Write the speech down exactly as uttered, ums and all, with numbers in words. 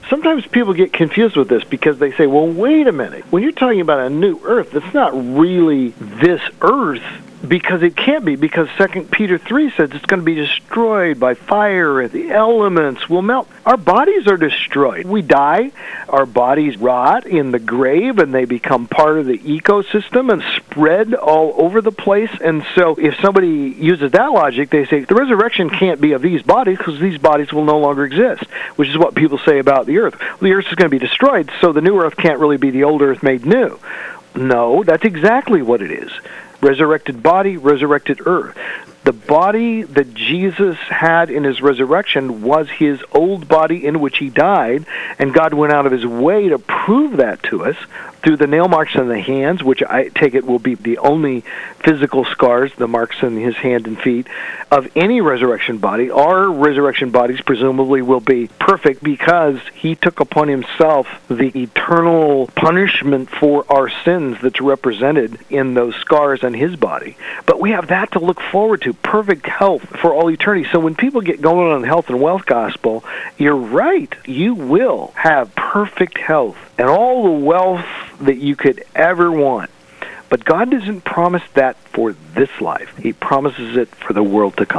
sometimes people get confused with this because they say, well, wait a minute. When you're talking about a new earth, it's not really this earth, because it can't be, because Second Peter three says it's going to be destroyed by fire and the elements will melt. Our bodies are destroyed. We die, our bodies rot in the grave, and they become part of the ecosystem and spread all over the place. And so if somebody uses that logic, they say the resurrection can't be of these bodies because these bodies will no longer exist, which is what people say about the earth. The earth is going to be destroyed, so the new earth can't really be the old earth made new. No, that's exactly what it is. Resurrected body, resurrected earth. The body that Jesus had in his resurrection was his old body in which he died, and God went out of his way to prove that to us through the nail marks on the hands, which I take it will be the only physical scars, the marks on his hand and feet, of any resurrection body. Our resurrection bodies presumably will be perfect because he took upon himself the eternal punishment for our sins that's represented in those scars on his body. But we have that to look forward to, perfect health for all eternity. So when people get going on the health and wealth gospel, you're right. You will have perfect health and all the wealth that you could ever want. But God doesn't promise that for this life. He promises it for the world to come.